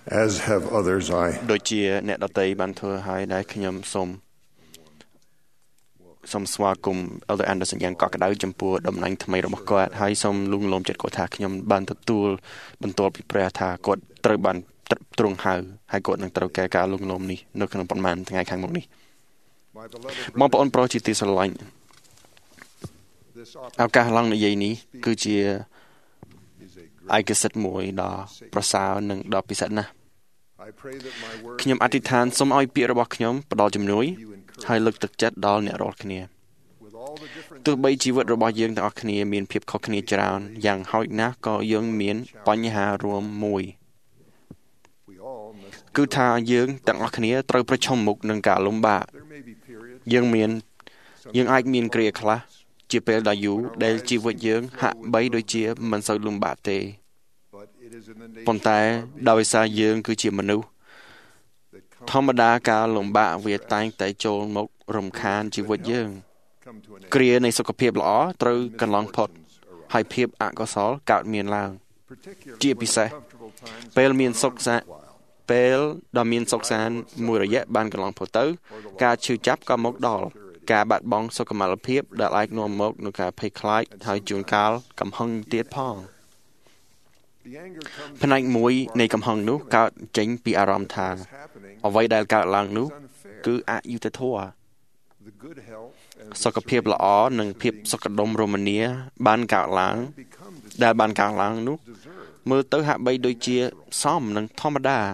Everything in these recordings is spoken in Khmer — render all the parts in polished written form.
as have others I ដូចជាអ្នកដតីបានធ្វើឲ្យដែលខ្ញុំសូមស្វាគមន៍ Elder Anderson យ៉ាងកក់ក្ដៅចំពោះតំណែងថ្មីរបស់គាត់ហើយសូមលួងលោមចិត្តគាត់ថាខ្ញុំបានទទួលបន្ទាល់ពីព្រះថាគាត់ត្រូវបានទ្រង់ហៅហើយគាត់នឹងត្រូវការលួងលោមនេះនៅក្នុងប្រមាណថ្ងៃខាងមុខនេះបងប្អូនប្រុសជាទីស្រឡាញ់ឱកាសឡើងនិយាយនេះគឺជាឯកសិទ្ធិមួយដ៏ប្រសើរនិងដ៏ពិសិដ្ឋណាស់ខ្ញុំអធិដ្ឋានសូមឲ្យពាក្យរបស់ខ្ញុំផ្ដល់ជំនួយហើយលើកទឹកចិត្តដល់អ្នករាល់គ្នាទោះបីជីវិតរបស់យើងទាំងអស់គ្នាមានភាពខុសគ្នាច្រើនយ៉ាងហោចណាស់ក៏យើងមានបញ្ហារួមមួយគឺថាយើងទាំងអស់គ្នាត្រូវប្រឈមមុខនឹងការលំបាកយើងអាចមានគ្រាខ្លះជាពេលដ៏យូរដែលជីវិតយើងហាក់បីដូចជាមិនសូវលំបាកទេប៉ុន្តែដោយសារយើងគឺជាមនុស្សធម្មតាការលំបាកវាតែងតែចូលមករំខានជីវិតយើងគ្រានៃសុខភាពល្អត្រូវកន្លងផុតហើយភាពអកុសលកើតមានឡើងជាពិសេសពេលដ៏មានសុខសាន្តមួយរយៈបានកន្លងផុតទៅការឈឺចាប់ក៏មកដល់ការបាត់បង់សុខុមាលភាពដែលអាចនាំមកនូវការភ័យខ្លាចហើយជួនកាលកំហឹងទៀតផងផ្នែកមួយនៃកំហឹងនោះកើតចេញពីអារម្មណ៍ថាអ្វីដែលកើតឡើងនោះគឺអយុត្តិធម៌សុខភាពល្អនិងភាពសុខដុមរមនាបានកើតឡើងនោះមើលទៅហាក់បីដូចជាសមនឹងធម្មតា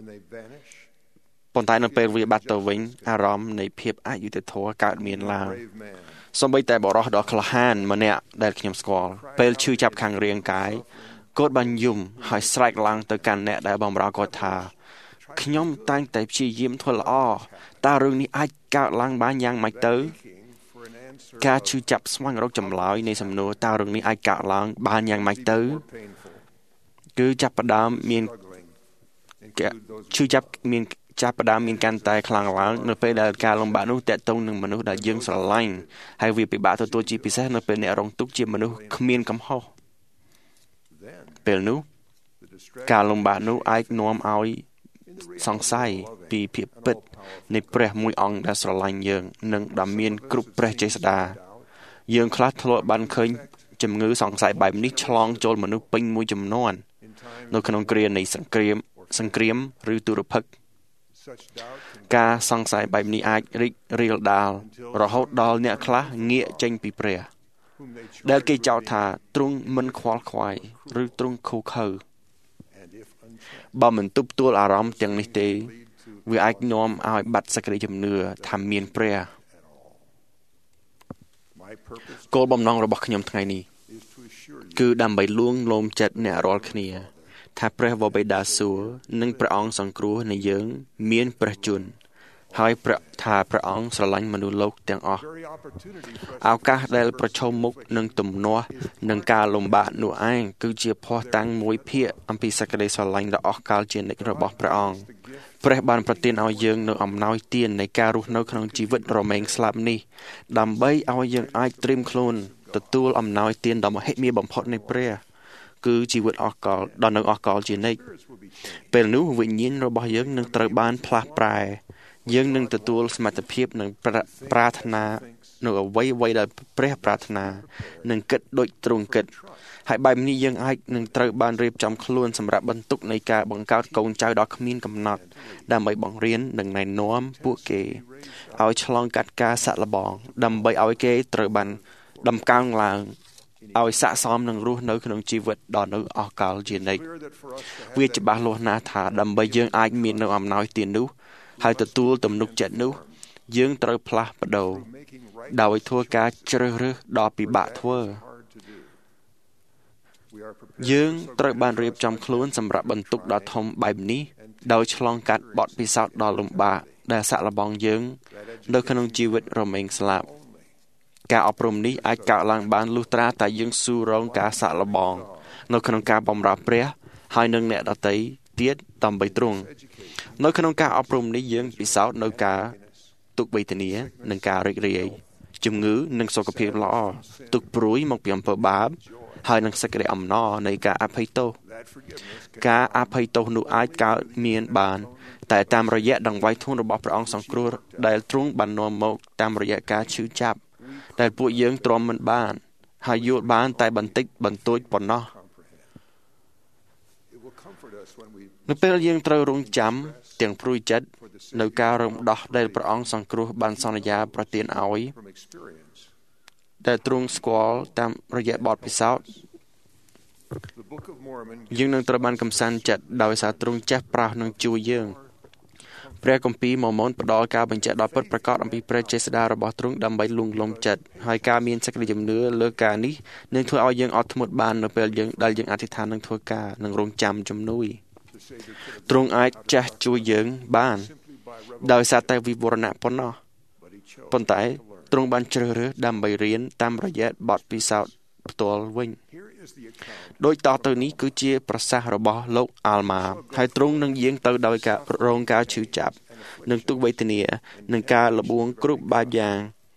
ប៉ុន្តែនៅពេលវាបាត់ទៅវិញអារម្មណ៍នៃភាពអយុត្តិធម៌កើតមានឡើងសូម្បីតែបរិសុទ្ធដ៏ក្លាហានម្នាក់ដែលខ្ញុំស្គាល់ពេលឈឺចាប់ខាងរាងកាយគាត់បានយំហើយស្រែកឡើងទៅកាន់អ្នកដែលបម្រើគាត់ថាខ្ញុំតែងតែព្យាយាមធ្វើល្អតើរឿងនេះអាចកើតឡើងបានយ៉ាងម៉េចទៅការឈឺចាប់ស្វែងរកចម្លើយនៃសំណួរតើរឿងនេះអាចកើតឡើងបានយ៉ាងម៉េចទៅគឺចាប់ផ្ដើមមានកាន់តែខ្លាំងឡើងនៅពេលដែលការលំបាកនោះតាក់ទងនឹងមនុស្សដែលយើងស្រឡាញ់ហើយវាពិបាកទទួលជាពិសេសនៅពេលអ្នករងទុក្ខជាមនុស្សគ្មានកំហុសពេលនោះការលំបាកនោះអាចនាំឲ្យសង្ស័យពីភាពពិតនៃព្រះមួយអង្គដែលស្រឡាញ់យើងនិងដែលមានគ្រប់ព្រះចេស្តាយើងខ្លះធ្លាប់បានឃើញជំងឺសង្ស័យបែបនេះឆ្លងចូលមនុស្សពេញមួយចំនួននៅក្នុងគ្រានៃសង្គ្រាមឬទុរភិក្សការសង្ស័យបែបនេះអាចរីករាលដាលរហូតដល់អ្នកខ្លះងាកចេញពីព្រះដែលគេចោទថាទ្រង់មិនខ្វល់ខ្វាយឬទ្រង់ឃោរឃៅបើមិនទប់ទួលអារម្មណ៍ទាំងនេះទេវាអាចនាំឲ្យបាត់សេចក្តីជំនឿថាមានព្រះគោលបំណងរបស់ខ្ញុំថ្ងៃនេះគឺដើម្បីលួងលោមចិត្តអ្នករាល់គ្នាថាព្រះវរបិតាសួគ៌និងព្រះអង្គសង្គ្រោះនៃយើងមានព្រះជន្មហើយព្រះអង្គស្រឡាញ់មនុស្សលោកទាំងអស់ឱកាសដែលប្រឈមមុខនឹងទំនាស់នឹងការលំបាកនោះឯងគឺជាភស្តុតាងមួយភាគអំពីសេចក្តីស្រឡាញ់ដ៏អស្ចារ្យជានិច្ចរបស់ព្រះអង្គព្រះបានប្រទានឲ្យយើងនូវអំណោយទាននៃការរស់នៅក្នុងជីវិតរមែងស្លាប់នេះដើម្បីឲ្យយើងអាចត្រៀមខ្លួនទទួលអំណោយទានដ៏មហិមាបំផុតនៃព្រះគឺជីវិតអស់កលដ៏នៅអស់កលជានិច្ចពេលនោះវិញ្ញាណរបស់យើងនឹងត្រូវបានផ្លាស់ប្រែយើងនឹងទទួលសមត្ថភាពនឹងប្រាថ្នានៅអ្វីដែលព្រះប្រាថ្នានឹងគិតដូចទ្រង់គិតហើយបែបនេះយើងអាចនឹងត្រូវបានរៀបចំខ្លួនសម្រាប់បន្ទុកនៃការបង្កើតកូនចៅដ៏គ្មានកំណត់ដើម្បីបង្រៀននិងណែនាំពួកគេឲ្យឆ្លងកាត់ការសាក់លបងដើម្បីឲ្យគេត្រូវបានដំកើងឡើងឲ្យស័ក្តិសមនឹងរស់នៅក្នុងជីវិតដ៏នៅអស់កលជានិច្ចវាច្បាស់លាស់ណាស់ថាដើម្បីយើងអាចមាននៅអំណោយទាននោះហើយទទួលទំនុកចិត្តនោះយើងត្រូវផ្លាស់ប្ដូរដោយធ្វើការជ្រើសរើសដ៏ពិបាកធ្វើយើងត្រូវបានរៀបចំខ្លួនសម្រាប់បន្ទុកដ៏ធំបែបនេះដោយឆ្លងកាត់បទពិសោធន៍ដ៏លំបាកដែលសាក់លបងយើងនៅក្នុងជីវិតរមែងស្លាប់ការអប់រំនេះអាចកើតឡើងបានលុះត្រាតែយើងស៊ូរងការសាក់លបងនៅក្នុងការបម្រើព្រះហើយនឹងអ្នកដទៃទៀតដើម្បីទ្រង់នៅក្នុងការអប់រំនេះយើងពិសោធន៍នៅការទុក្ខវេទនានិងការរីករាយជំងឺនិងសុខភាពល្អទុក្ខព្រួយមកពីអំពើបាបហើយនឹងសេចក្តីអំណរនៃការអភ័យទោសការអភ័យទោសនោះអាចកើតមានបានតែតាមរយៈដង្វាយធូនរបស់ព្រះអង្គសង្គ្រោះដែលទ្រង់បាននាំមកតាមរយៈការឈឺចាប់ដែលពួកយើងទ្រាំមិនបានហើយយល់បានតែបន្តិចបន្តួចប៉ុណ្ណោះនៅពេលយើងត្រូវរង់ចាំទាំងព្រួយចិត្តនៅការរំដោះដែលព្រះអង្គសង្គ្រោះបានសន្យាប្រទានឲ្យដែលទ្រង់ស្គាល់តាមរយៈបទពិសោធន៍យើងនឹងត្រូវបានកំសាន្តចិត្តដោយសារទ្រង់ចេះប្រោសនឹងជួយយើងព្រះគម្ពីរម៉ូម៉ូនផ្ដល់ការបញ្ជាក់ដ៏ពិតប្រាកដអំពីព្រះចេស្តារបស់ទ្រង់ដើម្បីលួងលោមចិត្តហើយការមានសេចក្តីជំនឿលើការនេះនឹងធ្វើឲ្យយើងអត់ធ្មត់បាននៅពេលដែលយើងអធិដ្ឋាននឹងធ្វើការនឹងរង់ចាំជំនួយទ្រង់អាចចេះជួយយើងបានដោយសារតែវិវរណៈប៉ុណ្ណោះប៉ុន្តែទ្រង់បានជ្រើសរើសដើម្បីរៀនតាមរយៈបទពិសោធន៍ផ្ទាល់វិញដូចតទៅនេះគឺជាប្រសាសន៍របស់លោកអាល់ម៉ាហើយទ្រង់នឹងយាងទៅដោយការរងការឈឺចាប់និងទុក្ខវេទនានិងការលបួងគ្រប់បែបយ៉ាង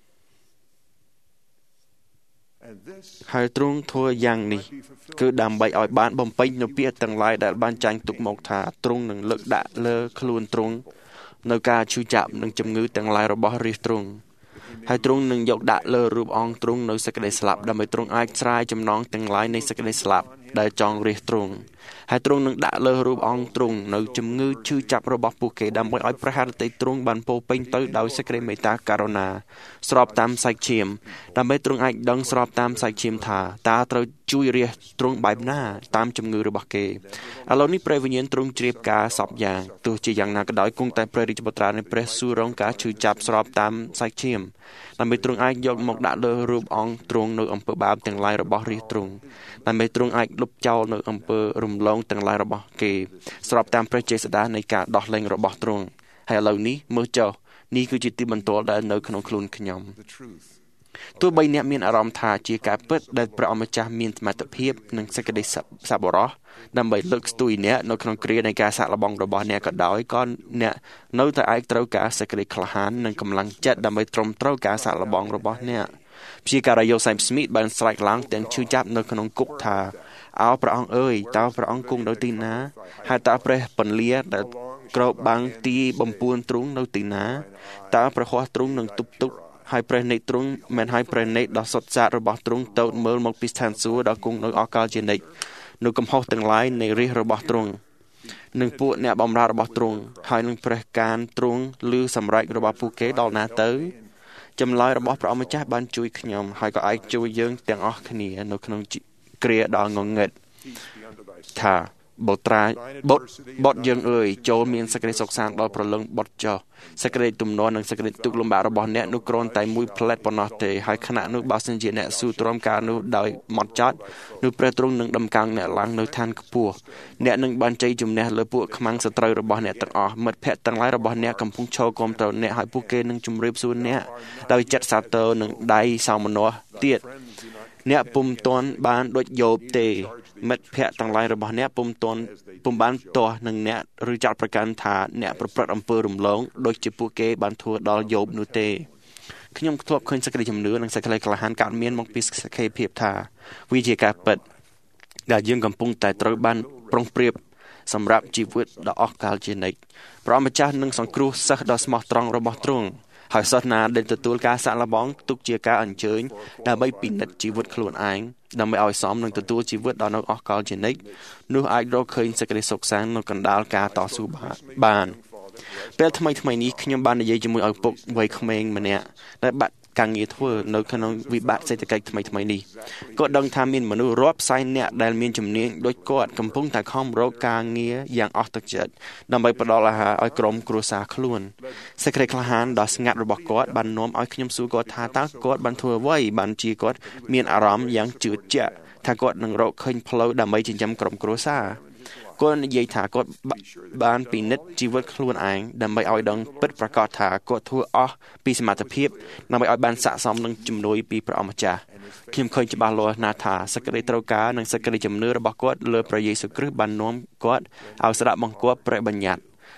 ហើយទ្រង់ធ្វើយ៉ាងនេះគឺដើម្បីឲ្យបានបំពេញនូវពាក្យទាំងឡាយដែលបានចាញ់ទុកមកថាទ្រង់នឹងលើកដាក់លើខ្លួនទ្រង់នៅការឈឺចាប់និងជំងឺទាំងឡាយរបស់រាជទ្រង់ហើយទ្រង់នឹងយកដាក់លើរូបអង្គទ្រង់នៅសេចក្តីស្លាប់ដើម្បីទ្រង់អាចស្រាយចំណងទាំងឡាយនៃសេចក្តីស្លាប់ដែលចង់រាជទ្រង់ហើយទ្រង់នឹងដាក់លើរូបអង្គទ្រង់នៅជំងឺឈឺចាប់របស់ពួកគេដើម្បីឲ្យព្រះハរតីទ្រង់បានពោពេញទៅដោយសេចក្តីមេត្តាករុណាស្របតាមសាច់ឈាមដើម្បីទ្រង់អាចដឹងស្របតាមសាច់ឈាមថាតើត្រូវជួយរាជទ្រង់បែបណាតាមជំងឺរបស់គេឥឡូវនេះព្រះវិញ្ញាណទ្រង់ជ្រាបការសពយ៉ាងទោះជាយ៉ាងណាក៏ដោយគង់តែព្រះរាជបុត្រានៃព្រះស៊ូរងការឈឺចាប់ស្របតាមសាច់ឈាមដើម្បីទ្រង់អាចយកមកដាក់លើរូបអង្គទ្រង់នៅអំពើបាបទាំងឡាយរបស់រាជទ្រង់ដើម្បីទ្រង់អាចលុបចោលនៅអំពើរំលងទាំងឡាយរបស់គេស្របតាមព្រះចេស្តានៃការដោះលែងរបស់ទ្រង់ហើយឥឡូវនេះមើលចុះនេះគឺជាទីបន្ទាល់ដែលនៅក្នុងខ្លួនខ្ញុំទោះបីអ្នកមានអារម្មណ៍ថាជាការពិតដែលព្រះអម្ចាស់មានសមត្ថភាពនិងសេចក្តីសប្បុរសដើម្បីលើកស្ទួយអ្នកនៅក្នុងគ្រានៃការសាកល្បងរបស់អ្នកក៏ដោយក៏អ្នកនៅតែអាចត្រូវការសេចក្តីក្លាហាននិងកម្លាំងចិត្តដើម្បីទ្រាំទ្រការសាកល្បងរបស់អ្នកព្យាការីយ៉ូសែមស្មីតបានស្រែកឡើងទាំងឈឺចាប់នៅក្នុងគុកថាអោព្រះអង្គអើយតើព្រះអង្គគង់នៅទីណាហើយតើព្រះពន្លាដែលក្របបាំងទីបំពួនទ្រង់នៅទីណាតើព្រះហស្ថទ្រង់នឹងទប់ទុកហើយព្រះនេត្រទ្រង់មិនហើយព្រះនេត្រដ៏សុទ្ធសាធរបស់ទ្រង់ទៅមើលមកពីស្ថានសួគ៌ដ៏គង់នៅអកលជានិច្ចនៅកំហុសទាំងឡាយនៃរាជរបស់ទ្រង់និងពួកអ្នកបម្រើរបស់ទ្រង់ហើយនឹងព្រះការទ្រង់ឮសម្រេចរបស់ពួកគេដល់ណាទៅចម្លើយរបស់ព្រះអម្ចាស់បានជួយខ្ញុំហើយក៏អាចជួយយើងទាំងអស់គ្នានៅក្នុងគ្រាដ៏ងងឹតថាបុតយើងអើយចូលមានសេចក្តីសុខសាន្តដល់ប្រលឹងបុតចោះសេចក្តីទំនាស់និងសេចក្តីទុក្ខលំបាករបស់អ្នកនោះគ្រាន់តែមួយផ្លែតប៉ុណ្ណោះទេហើយខណៈនោះបើសិនជាអ្នកស៊ូទ្រាំការនោះដោយម៉ត់ចត់នោះព្រះទ្រង់នឹងដំកើងអ្នកឡើងនៅឋានខ្ពស់អ្នកនឹងបានជ័យជំនះលើពួកខ្មាំងសត្រូវរបស់អ្នកទាំងអស់មិត្តភ័ក្តិទាំងឡាយរបស់អ្នកកំពុងឈរគាំទ្រអ្នកហើយពួកគេនឹងជម្រាបសួរអ្នកដោយចិត្តសាទរនិងដៃសោមនស្សទៀតអ្នកពុំទាន់បានដូចយោបទេមិត្តភ័ក្តិទាំងឡាយរបស់អ្នកពុំបានទាស់នឹងអ្នកឬចាត់ប្រកាន់ថាអ្នកប្រព្រឹត្តអំពើរំលងដូចជាពួកគេបានធ្វើដល់យោបនោះទេខ្ញុំធ្លាប់ឃើញសេចក្តីជំនឿនិងសេចក្តីក្លាហានកើតមានមកពីសក្ខីភាពថាវាជាការពិតដែលយើងកំពុងតែត្រូវបានប្រុងប្រៀបសម្រាប់ជីវិតដ៏អស់កលជានិច្ចព្រះម្ចាស់នឹងសង្គ្រោះសិស្សដ៏ស្មោះត្រង់របស់ទ្រង់ហើយសិស្សណាដែលទទួលការសាក់លបងទុកជាការអញ្ជើញដើម្បីពិនិត្យជីវិតខ្លួនឯងដើម្បីឲ្យសមនឹងទទួលជីវិតដ៏នៅអស់កលជានិច្ចនោះអាចរកឃើញសេចក្តីសុខសាន្តនៅកណ្ដាលការតស៊ូបានពេលថ្មីនេះខ្ញុំបាននិយាយជាមួយឪពុកវ័យក្មេងម្នាក់ដែលបាត់ការងារធ្វើនៅក្នុងវិបត្តិសេដ្ឋកិច្ចថ្មីនេះគាត់ដឹងថាមានមនុស្សរាប់សែននាក់ដែលមានជំនាញដូចគាត់កំពុងតែខំរកការងារយ៉ាងអស់ទឹកចិត្តដើម្បីផ្ដល់អាហារឲ្យក្រុមគ្រួសារខ្លួនសេចក្តីក្លាហានដ៏ស្ងាត់របស់គាត់បាននាំឲ្យខ្ញុំសួរគាត់ថាតើគាត់បានធ្វើអ្វីបានជាគាត់មានអារម្មណ៍យ៉ាងជឿជាក់ថាគាត់នឹងរកឃើញផ្លូវដើម្បីចិញ្ចឹមក្រុមគ្រួសារគាត់និយាយថាគាត់បានពិនិត្យជីវិតខ្លួនឯងដើម្បីឲ្យដឹងពិតប្រាកដថាគាត់ធ្វើអស់ពីសមត្ថភាពដើម្បីឲ្យបានស័ក្តិសមនឹងជំនួយពីព្រះអម្ចាស់ខ្ញុំឃើញច្បាស់លាស់ណាស់ថាសេចក្តីត្រូវការនិងសេចក្តីជំនឿរបស់គាត់លើព្រះយេស៊ូវគ្រីស្ទបាននាំគាត់ឲ្យស្ដាប់បង្គាប់ព្រះបញ្ញត្តិ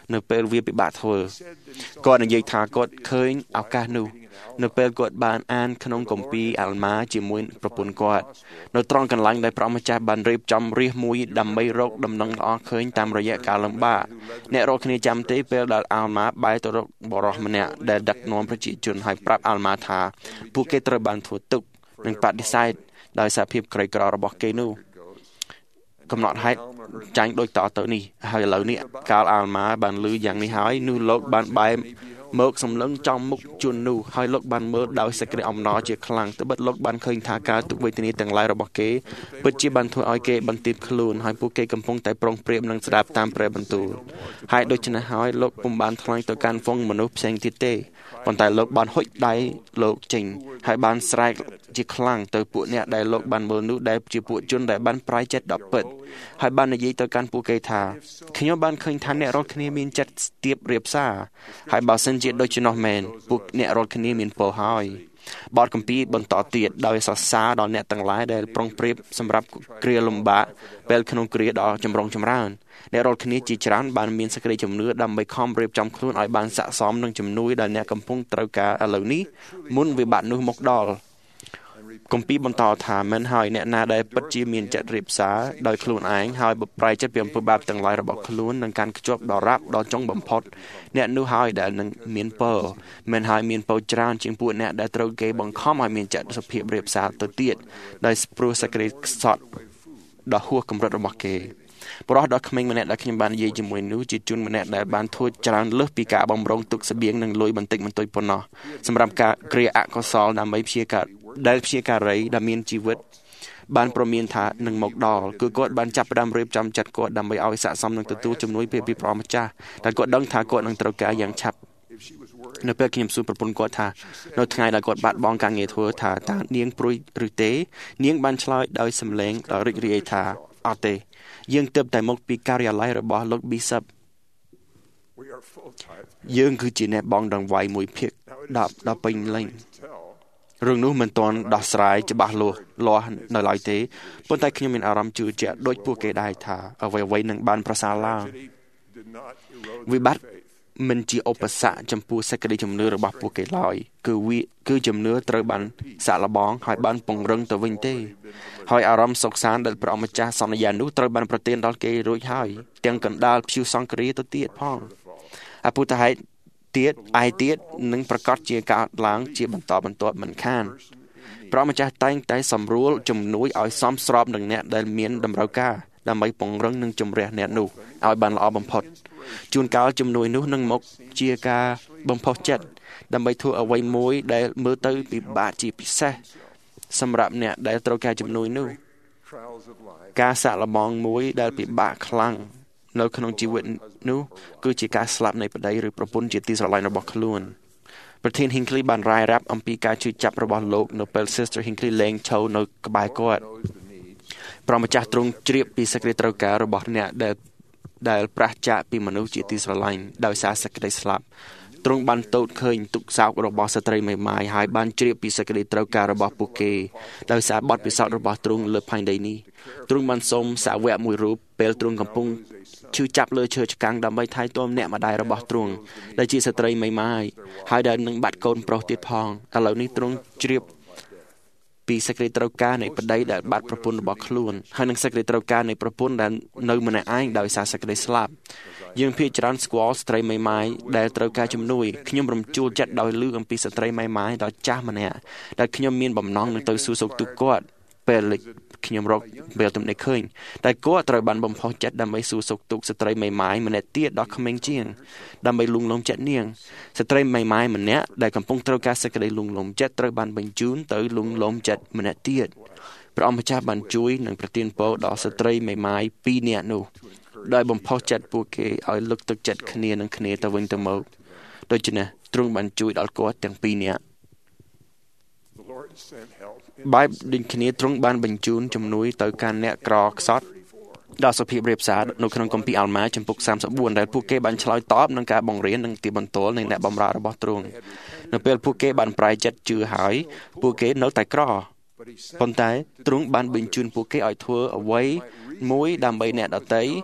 នៅពេលវាពិបាកធ្វើគាត់និយាយថាគាត់ឃើញឱកាសនោះនៅពេលគាត់បានអានក្នុងគម្ពីរអាល់ម៉ាជាមួយប្រពន្ធគាត់នៅត្រង់កន្លែងដែលព្រះម្ចាស់បានរៀបចំរាសមួយដើម្បីរកដំណឹងល្អឃើញតាមរយៈការលំបាកអ្នករកគ្នាចាំទេពេលដែលអាល់ម៉ាបែរទៅរកបរិសម្នាក់ដែលដឹកនាំប្រជាជនហើយប្រាប់អាល់ម៉ាថាពួកគេត្រូវបានធ្វើទុកនិងបដិសេធដោយសារភាពក្រីក្ររបស់គេនោះកំណត់ហេតុចាញ់ដូចតទៅនេះហើយឥឡូវនេះកាលអាល់ម៉ាបានឮយ៉ាងនេះហើយនោះលោកបានបែរមកសម្លឹងចំមុខជននោះហើយលោកបានមើលដោយសេចក្តីអំណរជាខ្លាំងត្បិតលោកបានឃើញថាការទុក្ខវេទនាទាំងឡាយរបស់គេពិតជាបានធ្វើឲ្យគេបន្ទាបខ្លួនហើយពួកគេកំពុងតែប្រុងប្រៀបនឹងស្ដាប់តាមព្រះបន្ទូលហើយដូច្នេះហើយលោកពុំបានថ្លែងទៅកាន់ហ្វូងមនុស្សផ្សេងទៀតទេប៉ុន្តែលោកបានហុចដៃលោកចេញហើយបានស្រែកជាខ្លាំងទៅពួកអ្នកដែលលោកបានមើលនោះដែលជាពួកជនដែលបានប្រែចិត្តដល់ពិតហើយបាននិយាយទៅកាន់ពួកគេថាខ្ញុំបានឃើញថាអ្នករាល់គ្នាមានចិត្តស្ទាបរៀបសារហើយបើសិនជាដូច្នោះមែនពួកអ្នករាល់គ្នាមានពលហើយបទគម្ពីរបន្តទៀតដោយសរសើរដល់អ្នកទាំងឡាយដែលប្រុងប្រៀបសម្រាប់គ្រាលំបាកពេលក្នុងគ្រាដ៏ចម្រុងចម្រើនអ្នករាល់គ្នាជាច្រើនបានមានសេចក្តីជំនឿដើម្បីខំរៀបចំខ្លួនឲ្យបានស័ក្តិសមនឹងជំនួយដែលអ្នកកំពុងត្រូវការឥឡូវនេះមុនវិបត្តិនោះមកដល់គម្ពីរបន្តថាមិនហើយអ្នកណាដែលពិតជាមានចិត្តរៀបសារដោយខ្លួនឯងហើយប្រែចិត្តពីអំពើបាបទាំងឡាយរបស់ខ្លួននឹងកាន់ខ្ជាប់ដល់រ៉ាប់ដល់ចុងបំផុតអ្នកនោះហើយដែលនឹងមានពរមិនហើយមានពរច្រើនជាងពួកអ្នកដែលត្រូវគេបង្ខំឲ្យមានចិត្តសុភាពរៀបសារទៅទៀតដោយព្រោះសេចក្តីខ្សត់ដ៏ហួសកម្រិតរបស់គេបរិសុទ្ធដ៏ក្មេងម្នាក់ដែលខ្ញុំបាននិយាយជាមួយនោះជាជនម្នាក់ដែលបានធ្វើច្រើនលើសពីការបំរុងទុកស្បៀងនិងលុយបន្តិចបន្តួចប៉ុណ្ណោះសម្រាប់ការគ្រាអកុសលដើម្បីព្យាករដែលព្យាការីដែលមានជីវិតបានប្រមានថានឹងមកដល់គឺគាត់បានចាប់ផ្ដើមរៀបចំចិត្តគាត់ដើម្បីឲ្យស័ក្តិសមនឹងទទួលជំនួយពីព្រះម្ចាស់ដែលគាត់ដឹងថាគាត់នឹងត្រូវការយ៉ាងឆាប់នៅពេលខ្ញុំសួរប្រពន្ធគាត់ថានៅថ្ងៃដែលគាត់បាត់បង់ការងារធ្វើថាតើនាងព្រួយឬទេនាងបានឆ្លើយដោយសំឡេងដ៏រីករាយថាអត់ទេយើងទើបតែមកពីការិយាល័យរបស់លោក Bishop យើងគឺជាអ្នកបងដង្វាយមួយភាគ10ពេញលេញរឿងនោះមិនទាន់ដោះស្រាយច្បាស់លាស់នៅឡើយទេប៉ុន្តែខ្ញុំមានអារម្មណ៍ជឿជាក់ដូចពួកគេដែរថាអ្វីៗនឹងបានប្រសើរឡើងវិបត្តិមិនជាឧបសគ្គចំពោះសេចក្តីជំនឿរបស់ពួកគេឡើយគឺជំនឿត្រូវបានសាកល្បងហើយបានពង្រឹងទៅវិញទេហើយអារម្មណ៍សុខសាន្តដែលព្រះម្ចាស់សន្យានោះត្រូវបានប្រទានដល់គេរួចហើយទាំងកណ្ដាលព្យុះសង្គ្រាទៅទៀតផងអពុទ្ធហេតុទៀតនឹងប្រកាសជាកើតឡើងជាបន្តបន្ទាប់មិនខានព្រះម្ចាស់តែងតែសម្រួលជំនួយឲ្យសមស្របនឹងអ្នកដែលមានតម្រូវការដើម្បីពង្រឹងនិងជំរះអ្នកនោះឲ្យបានល្អបំផុតជួនកាលជំនួយនោះនឹងមកជាការបំផុសចិត្តដើម្បីធ្វើអ្វីមួយដែលមើលទៅពិបាកជាពិសេសសម្រាប់អ្នកដែលត្រូវការជំនួយនោះការសាកល្បងមួយដែលពិបាកខ្លាំងនៅក្នុងជីវិតនោះគឺជាការស្លាប់នៃប្តីឬប្រពន្ធជាទីស្រឡាញ់របស់ខ្លួនប្រធាន Hinckley បានរាយរាប់អំពីការជឿចាប់របស់លោកនៅពេល Sister Hinckley លេងឈរនៅក្បែរគាត់ព្រះម្ចាស់ទ្រង់ជ្រាបពីសេចក្តីត្រូវការរបស់អ្នកដែលប្រះចាកពីមនុស្សជាទីស្រឡាញ់ដោយសារសេចក្តីស្លាប់ទ្រង់បានទតឃើញទុក្ខសោករបស់ស្ត្រីមេម៉ាយហើយបានជ្រាបពីសេចក្តីត្រូវការរបស់ពួកគេដោយសារបទពិសោធន៍របស់ទ្រង់លើផែនដីនេះទ្រង់បានសូមសាវកមួយរូបពេលទ្រង់កំពុងឈឺចាប់លើឈើឆ្កាំងដើម្បីថែទាំអ្នកម្ដាយរបស់ទ្រង់ដែលជាស្ត្រីមេម៉ាយហើយដែលនឹងបាត់កូនប្រុសទៀតផងឥឡូវនេះទ្រង់ជ្រាបពីសេចក្តីត្រូវការនៃប្តីដែលបាត់ប្រពន្ធរបស់ខ្លួនហើយនឹងសេចក្តីត្រូវការនៃប្រពន្ធដែលនៅម្នាក់ឯងដោយសារសេចក្តីស្លាប់យើងភាគច្រើនស្គាល់ស្ត្រីមេម៉ាយដែលត្រូវការជំនួយខ្ញុំរំជួលចិត្តដោយឮអំពីស្ត្រីមេម៉ាយដ៏ចាស់ម្នាក់ដែលខ្ញុំមានបំណងនឹងទៅសួរសុខទុក្ខគាត់ពេលខ្ញុំរកពេលទំនេរឃើញតែគាត់ត្រូវបានបំផុសចិត្តដើម្បីសួរសុខទុក្ខស្ត្រីមេម៉ាយម្នាក់ទៀតដ៏ក្មេងជាងដើម្បីលួងលោមចិត្តនាងស្ត្រីមេម៉ាយម្នាក់ដែលកំពុងត្រូវការសេចក្តីលួងលោមចិត្តត្រូវបានបញ្ជូនទៅលួងលោមចិត្តម្នាក់ទៀតព្រះអង្គម្ចាស់បានជួយនិងប្រទានពរដល់ស្ត្រីមេម៉ាយ2នាក់នោះដោយបំផុសចិត្តពួកគេឲ្យលើកទឹកចិត្តគ្នានឹងគ្នាទៅវិញទៅមកដូច្នេះទ្រង់បានជួយដល់គាត់ទាំង2នាក់បែបដូចគ្នាទ្រង់បានបញ្ជូនជំនួយទៅកាន់អ្នកក្រខ្សត់ដល់សុភាពរៀបសារនៅក្នុងគម្ពីរអាល់ម៉ាចំពុក34ដែលពួកគេបានឆ្លើយតបនឹងការបង្រៀននិងទីបន្ទាល់នៃអ្នកបម្រើរបស់ទ្រង់នៅពេលពួកគេបានប្រែចិត្តជឿហើយពួកគេនៅតែក្រប៉ុន្តែទ្រង់បានបញ្ជូនពួកគេឲ្យធ្វើអ្វីមួយដើម្បីអ្នកដទៃ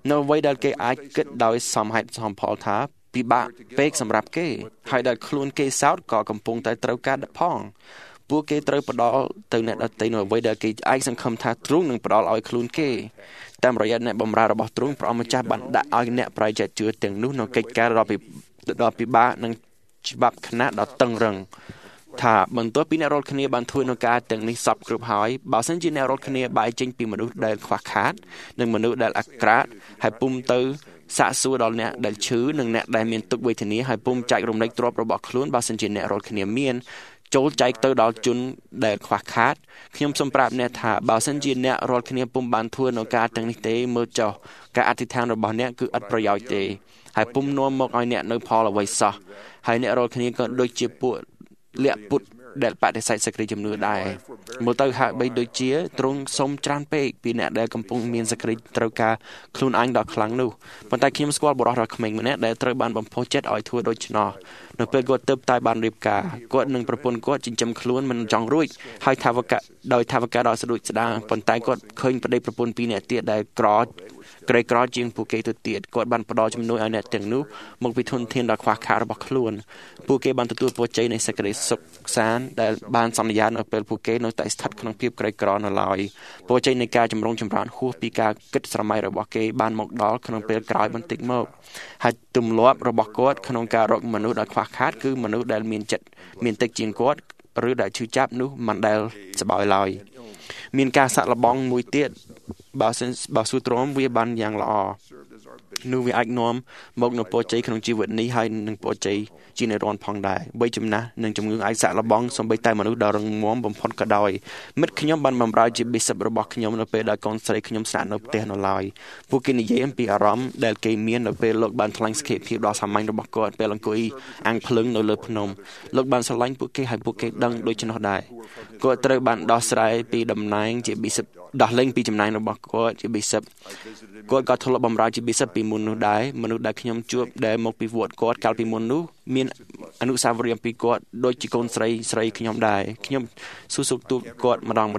នៅអ្វីដែលគេអាចគិតដោយសមហេតុសមផលថាពិបាកពេកសម្រាប់គេហើយដែលខ្លួនគេសោតក៏កំពុងតែត្រូវការផងពួកគេត្រូវផ្ដល់ទៅអ្នកដទៃនៅអ្វីដែលគេអាចសង្ឃឹមថាទ្រង់នឹងផ្ដល់ឲ្យខ្លួនគេតាមរយៈអ្នកបម្រើរបស់ទ្រង់ព្រះអង្គម្ចាស់បានដាក់ឲ្យអ្នកប្រយ័ត្នជឿទាំងនោះនៅកិច្ចការដ៏ពិបាកនិងច្បាប់ខ្នាតដ៏តឹងរឹងថាបន្ទាប់ពីអ្នករាល់គ្នាបានធ្វើនៅការទាំងនេះសពគ្រប់ហើយបើសិនជាអ្នករាល់គ្នាបែកចេញពីមនុស្សដែលខ្វះខាតនិងមនុស្សដែលអាក្រាតហើយពុំទៅសាកសួរដល់អ្នកដែលឈឺនិងអ្នកដែលមានទុក្ខវេទនាហើយពុំចែករំលែកទ្រព្យរបស់ខ្លួនបើសិនជាអ្នករាល់គ្នាមានចូលចែកទៅដល់ជនដែលខ្វះខាតខ្ញុំសូមប្រាប់អ្នកថាបើសិនជាអ្នករាល់គ្នាពុំបានធ្វើនៅការទាំងនេះទេមើលចុះការអធិដ្ឋានរបស់អ្នកគឺឥតប្រយោជន៍ទេហើយពុំនាំមកឲ្យអ្នកនៅផលអ្វីសោះហើយអ្នករាល់គ្នាក៏ដូចជាពួកលក្ខពុតដែលបដិសេធសេចក្តីជំនឿដែរមើលទៅហាក់បីដូចជាទ្រង់សុំច្រើនពេកពីអ្នកដែលកំពុងមានសេចក្តីត្រូវការខ្លួនឯងដ៏ខ្លាំងនោះប៉ុន្តែខ្ញុំស្គាល់បុរសដ៏ក្មេងម្នាក់ដែលត្រូវបានបំផុសចិត្តឲ្យធ្វើដូច្នោះនៅពេលគាត់ទៅតែបានរៀបការគាត់និងប្រពន្ធគាត់ចិញ្ចឹមខ្លួនមិនចង់រួចហើយថាវកៈដោយថាវកៈដ៏ស្ដួចស្ដាងប៉ុន្តែគាត់ឃើញប្តីប្រពន្ធពីរនាក់ទៀតដែលក្រីក្រជាងពួកគេទៅទៀតគាត់បានផ្ដល់ជំនួយឲ្យអ្នកទាំងនោះមកពីធនធានដ៏ខ្វះខាតរបស់ខ្លួនពួកគេបានទទួលពរជ័យនៃសេចក្តីសុខសាន្តដែលបានសន្យានៅពេលពួកគេនៅតែស្ថិតក្នុងភាពក្រីក្រនៅឡើយពរជ័យនៃការចម្រុងចម្រើនហួសពីការគិតស្រមៃរបស់គេបានមកដល់ក្នុងពេលក្រោយបន្តិចមកហើយទម្លាប់របស់គាត់ក្នុងការរកមនុស្សដែលខ្វះខាតគឺមនុស្សដែលមានតិចជាងគាត់ឬដែលឈឺចាប់នោះមិនដែលសប្បាយឡើយមានការសាក់លបងមួយទៀតបើស៊ូទ្រាំវាបានយ៉ាងល្អនោះវាអាចនាំមកនូវពរជ័យក្នុងជីវិតនេះហើយនឹងពរជ័យជានិរន្តរ៍ផងដែរវ័យចំណាស់និងជំងឺអាចសាក់លបងសូម្បីតែមនុស្សដ៏រឹងមាំបំផុតក៏ដោយមិត្តខ្ញុំបានបម្រើជាប៊ីសិបរបស់ខ្ញុំនៅពេលដែលកូនស្រីខ្ញុំស្នាក់នៅផ្ទះនៅឡើយពួកគេនិយាយអំពីអារម្មណ៍ដែលគេមាននៅពេលលោកបានថ្លែងសក្ខីភាពដ៏សាមញ្ញរបស់គាត់ពេលអង្គុយអាំងភ្លើងនៅលើភ្នំលោកបានស្រឡាញ់ពួកគេហើយពួកគេដឹងដូច្នោះដែរគាត់ត្រូវបានដោះស្រាយពីតំណែងជាប៊ីសិបដោះលែងពីចំណាយរបស់គាត់ជាប៊ីសិបគាត់ក៏ធ្លាប់បម្រើជាប៊ីសិបពីមុននោះដែរមនុស្សដែលខ្ញុំជួបដែលមកពីវត្តគាត់កាលពីមុននោះមានអនុស្សាវរីយ៍អំពីគាត់ដូចជាកូនស្រីខ្ញុំដែរខ្ញុំសួរសុខទុក្ខគាត់ម្ដង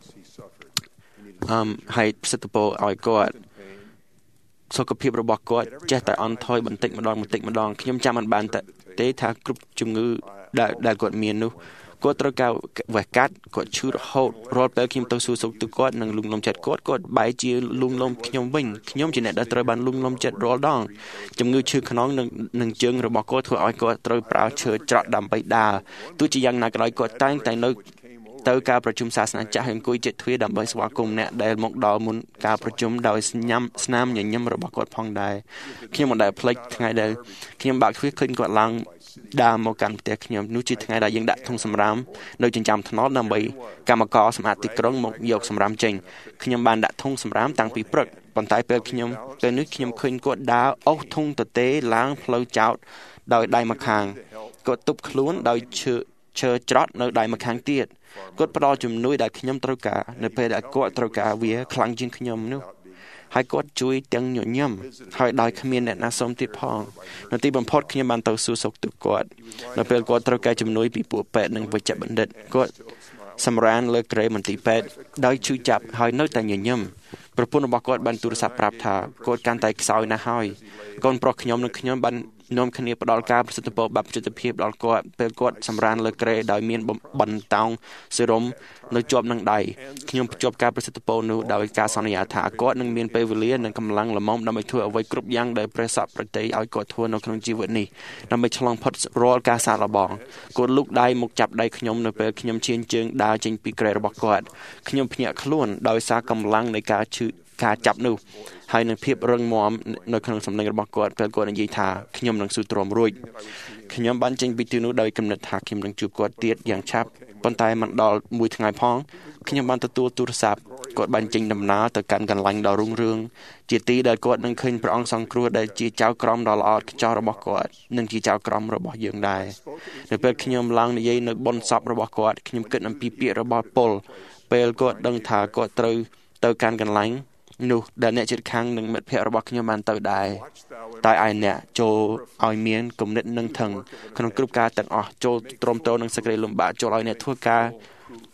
ហើយសិទ្ធិពរឲ្យគាត់សុខភាពរបស់គាត់ចេះតែអន់ថយបន្តិចម្ដងខ្ញុំចាំមិនបានទេថាគ្រប់ជំងឺដែលគាត់មាននោះគាត់ត្រូវការវះកាត់គាត់ឈឺរហូតរាល់ពេលខ្ញុំទៅសួរសុខទុក្ខគាត់និងលួងលោមចិត្តគាត់បែរជាលួងលោមខ្ញុំវិញខ្ញុំជាអ្នកដែលត្រូវបានលួងលោមចិត្តរាល់ដងជំងឺឈឺខ្នងនិងជើងរបស់គាត់ធ្វើឲ្យគាត់ត្រូវប្រើឈើច្រត់ដើម្បីដើរទោះជាយ៉ាងណាក៏ដោយគាត់តែងតែនៅទៅការប្រជុំសាសនាចាស់ហើយអង្គុយជិតទ្វារដើម្បីស្វាគមន៍អ្នកដែលមកដល់មុនការប្រជុំដោយស្នាមញញឹមរបស់គាត់ផងដែរខ្ញុំមិនដែលភ្លេចថ្ងៃដែលខ្ញុំបើកទ្វារឃើញគាត់ឡើងដើរមកកាន់ផ្ទះខ្ញុំនោះជាថ្ងៃដែលយើងដាក់ធុងសម្រាមនៅចិញ្ចើមថ្នល់ដើម្បីកម្មករសម្អាតទីក្រុងមកយកសម្រាមចេញខ្ញុំបានដាក់ធុងសម្រាមតាំងពីព្រឹកប៉ុន្តែពេលនេះខ្ញុំឃើញគាត់ដើរអូសធុងទទេឡើងផ្លូវចោតដោយដៃម្ខាងគាត់ទប់ខ្លួនដោយឈើច្រត់នៅដៃម្ខាងទៀតគាត់ផ្ដល់ជំនួយដែលខ្ញុំត្រូវការនៅពេលដែលគាត់ត្រូវការវាខ្លាំងជាងខ្ញុំនោះហើយគាត់ជួយទាំងញញឹមហើយដោយគ្មានអ្នកណាសុំទៀតផងនៅទីបំផុតខ្ញុំបានទៅសួរសុខទុក្ខគាត់នៅពេលគាត់ត្រូវការជំនួយពីពួកពេទ្យនិងវេជ្ជបណ្ឌិតគាត់សម្រានលើគ្រែមន្ទីរពេទ្យដោយឈឺចាប់ហើយនៅតែញញឹមប្រពន្ធរបស់គាត់បានទូរស័ព្ទប្រាប់ថាគាត់កាន់តែខ្សោយណាស់ហើយកូនប្រុសខ្ញុំនិងខ្ញុំបាននាំគ្នាផ្ដល់ការប្រសិទ្ធពរបែបប្រសិទ្ធភាពដល់គាត់ពេលគាត់សម្រានលើគ្រែដោយមានបន្តោងសេរ៉ុមនៅជាប់នឹងដៃខ្ញុំភ្ជាប់ការប្រសិទ្ធពរនោះដោយការសន្យាថាគាត់នឹងមានពេលវេលានិងកម្លាំងល្មមដើម្បីធ្វើអ្វីគ្រប់យ៉ាងដែលព្រះសពប្រតិឲ្យគាត់ធ្វើនៅក្នុងជីវិតនេះដើម្បីឆ្លងផុតរាល់ការសាកល្បងគាត់លូកដៃមកចាប់ដៃខ្ញុំនៅពេលខ្ញុំឈានជើងដើរចេញពីគ្រែរបស់គាត់ខ្ញុំភ្ញាក់ខ្លួនដោយសារកម្លាំងនៃការចាប់នោះហើយនឹងភាពរឹងមាំនៅក្នុងសំឡេងរបស់គាត់ពេលគាត់និយាយថាខ្ញុំនឹងស៊ូទ្រាំរួចខ្ញុំបានចេញពីទីនោះដោយគំនិតថាខ្ញុំនឹងជួបគាត់ទៀតយ៉ាងឆាប់ប៉ុន្តែមិនដល់មួយថ្ងៃផងខ្ញុំបានទទួលទូរស័ព្ទគាត់បានចេញដំណើរទៅកាន់កន្លែងដ៏រុងរឿងជាទីដែលគាត់នឹងឃើញព្រះអង្គសង្គ្រោះដែលជាចៅក្រមដ៏ល្អឥតខ្ចោះរបស់គាត់និងជាចៅក្រមរបស់យើងដែរនៅពេលខ្ញុំឡើងនិយាយនៅបុណ្យសពរបស់គាត់ខ្ញុំគិតអំពីពាក្យរបស់ពលពេលគាត់ដឹងថាគាត់ត្រូវទៅកាន់កន្លែងនោះដែលអ្នកជិតខាងនិងមិត្តភ័ក្តិរបស់ខ្ញុំបានទៅដែរតែឯអ្នកចូលឲ្យមានគំនិតនឹងថឹងក្នុងគ្រប់ការទាំងអស់ចូលទ្រាំទ្រនឹងសេចក្តីលំបាកចូលឲ្យអ្នកធ្វើការ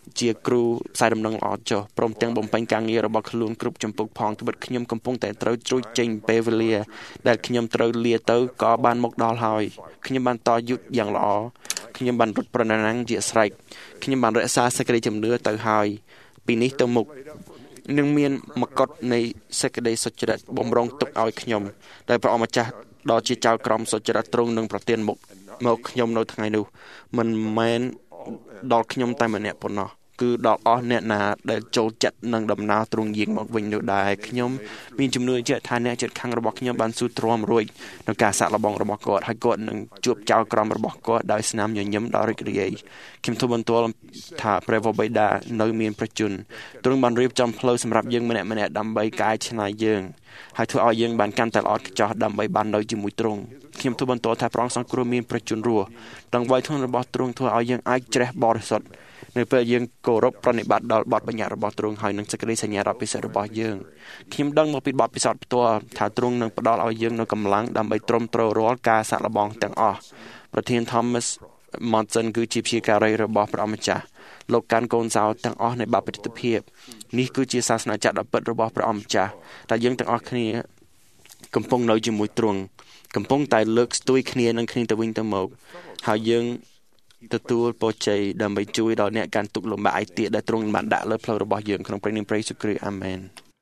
ជាគ្រូផ្សាយដំណឹងល្អចុះព្រមទាំងបំពេញការងាររបស់ខ្លួនគ្រប់ចំពុកផងត្បិតខ្ញុំកំពុងតែត្រូវត្រួតចេញពេលវេលាដែលខ្ញុំត្រូវលាទៅក៏បានមកដល់ហើយខ្ញុំបានតយុទ្ធយ៉ាងល្អខ្ញុំបានរត់ប្រណាំងជាស្រេចខ្ញុំបានរក្សាសេចក្តីជំនឿទៅហើយពីនេះទៅមុខនឹងមានមកុដនៃសេចក្តីសុចរិតបំរុងទុកឲ្យខ្ញុំដែលព្រះអង្គម្ចាស់ដ៏ជាចៅក្រមសុចរិតទ្រង់នឹងប្រទានមកខ្ញុំនៅថ្ងៃនោះមិនមែនដល់ខ្ញុំតែម្នាក់ប៉ុណ្ណោះគឺដល់អស់អ្នកណាដែលចូលចិត្តនឹងដំណើរទ្រង់យាងមកវិញនោះដែរខ្ញុំមានជំនឿជាក់ថាអ្នកជិតខាងរបស់ខ្ញុំបានស៊ូទ្រាំរួចក្នុងការសាក់លបងរបស់គាត់ហើយគាត់នឹងជួបចៅក្រមរបស់គាត់ដោយស្នាមញញឹមដ៏រីករាយខ្ញុំទូលបន្ទាល់ថាព្រះវរបិតានៅមានប្រជញ្ញទ្រង់បានរៀបចំផ្លូវសម្រាប់យើងម្នាក់ៗដើម្បីកែច្នៃយើងហើយធ្វើឲ្យយើងបានកាន់តែល្អឥតខ្ចោះដើម្បីបាននៅជាមួយទ្រង់ខ្ញុំទូលបន្ទាល់ថាព្រះអង្គសង្គ្រោះមានប្រជញ្ញរស់ដង្វាយធនរបស់ទ្រង់ធ្វើឲ្យយើងអាចជ្រះបរិសុទ្ធនៅពេលយើងគោរពប្រណិប័តដល់បទបញ្ញត្តិរបស់ទ្រង់ហើយនឹងសេចក្តីសញ្ញាដ៏ពិសេសរបស់យើងខ្ញុំដឹងមកពីបទពិសោធន៍ផ្ទាល់ថាទ្រង់នឹងផ្ដល់ឲ្យយើងនូវកម្លាំងដើម្បីទ្រាំទ្ររាល់ការសាក់លបងទាំងអស់ប្រធាន Thomas Monson គឺជាព្យាការីរបស់ព្រះអម្ចាស់លោកកាន់កូនសោទាំងអស់នៃបាបពិតភាពនេះគឺជាសាសនាចក្រដ៏ពិតរបស់ព្រះអម្ចាស់ដែលយើងទាំងអស់គ្នាកំពុងនៅជាមួយទ្រង់កំពុងតែលើកស្ទួយគ្នានឹងគ្នាទៅវិញទៅមកហើយយើងទទួលពរជ័យដើម្បីជួយដល់អ្នកកាន់ទុក្ខលំបាកឯទៀតដែលទ្រង់បានដាក់លើផ្លូវរបស់យើងក្នុងព្រះនាមព្រះយេស៊ូវគ្រីស្ទអាមែន